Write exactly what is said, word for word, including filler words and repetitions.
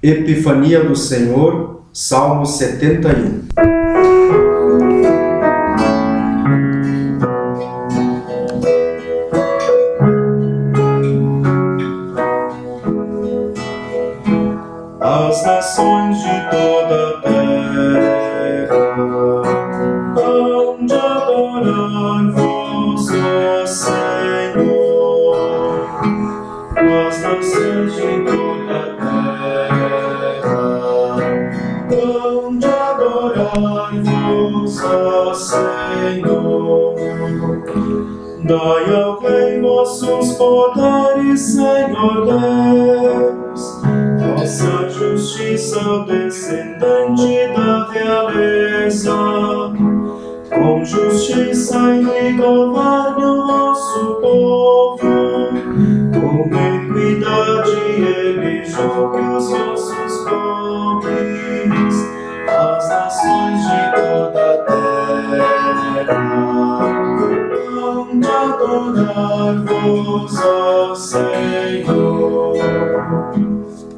Epifania do Senhor, Salmo setenta e um. As nações de toda a terra hão de adorar-vos, ó Senhor. As nações de toda a terra hão de adorar-vos, ó Senhor. Dai ao Rei vossos poderes, Senhor Deus, vossa justiça ao descendente da realeza. Com justiça e governe o vosso povo, com equidade ele julgue os vossos pobres. As nações de toda a terra hão de adorar-vos, ó Senhor.